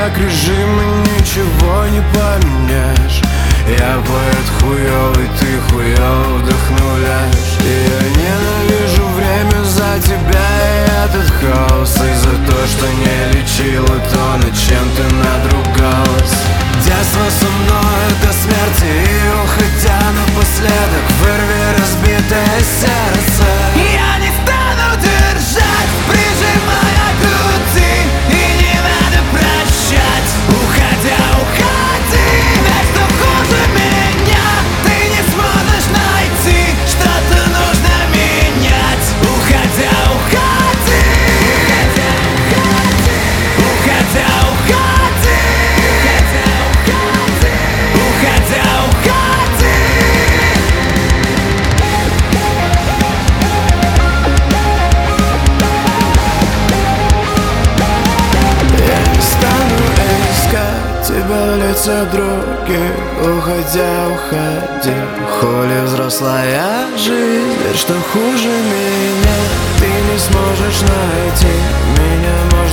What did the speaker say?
как режим, и ничего не поменяешь. Я поэт хуёвый, ты хуёво вдохновляешь. И я ненавижу время за тебя и этот хаос, и за то, что не лечила то, над чем ты надругалась. Детство со мной до смерти, и уходя напоследок, вырви разбитое сердце. Я не стану держать, прижимая к груди, и не надо прощать. Уходя, уходи, ведь кто хуже меня, ты не сможешь найти, что-то нужно менять. Уходя, уходи, уходя, уходи, уходя, уходи. Я не стану искать тебя в лице других. Уходя, уходи. Хули взрослая жизнь, верь, что хуже меня ты не сможешь найти. Меня